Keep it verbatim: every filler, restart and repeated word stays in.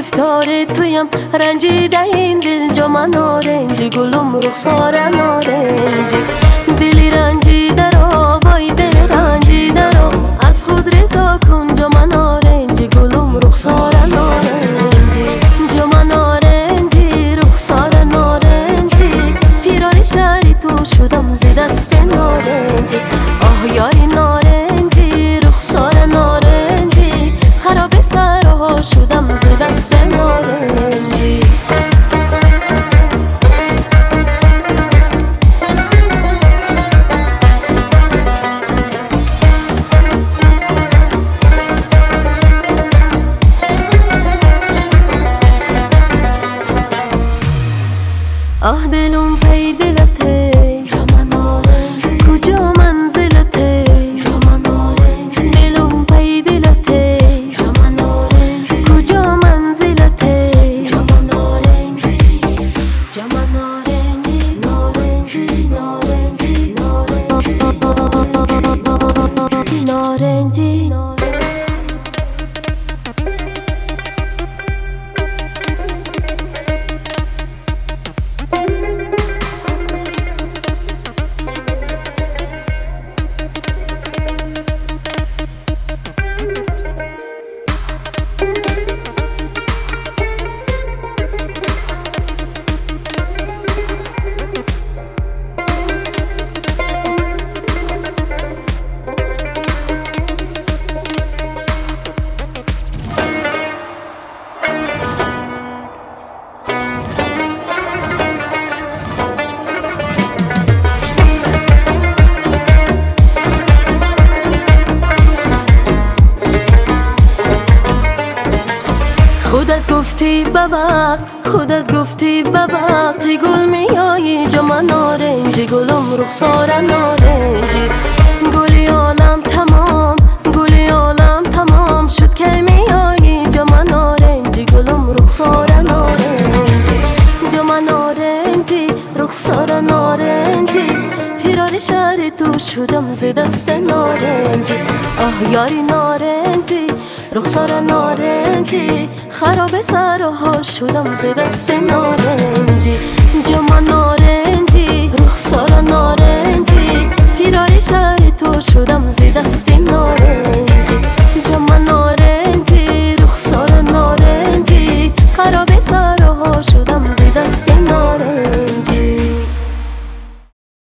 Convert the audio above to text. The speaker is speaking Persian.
گرفتار تویم، رنجیده این دل جا من نارنجی، گلم رخسار نارنجی. دلی رنجیده را وای دل رنجیده را، از خود رضا کن جا من نارنجی، گلم رخسار نارنجی. جا من نارنجی رخسار نارنجی، فیران شهری تو شدم ز دست نارنجی. آه یاری نارنجی رخسار نارنجی، خراب سرها شدم ز دست نارنجی. آه دلم پی دلته جا من نارنجی، کجا منزلته جا من نارنجی. دلم پی دلته جا من نارنجی، کجا منزلته جا من نارنجی. جا من نارنجی نارنجی نارنجی نارنجی نارنجی. خودت گفتی به وقت، خودت گفتی به وقت، گل میایی جا من نارنجی، گلم رخسار نارنجی. گلی عالم تمام گلی عالم تمام شد که میایی جا من نارنجی، گلم رخسار نارنجی. جا من نارنجی رخسار نارنجی، فیران شهر تو شدم ز دست نارنجی. آه یاری نارنجی رخسار نارنجی، خراب سرها شدم ز دست نارنجی. جا من نارنجی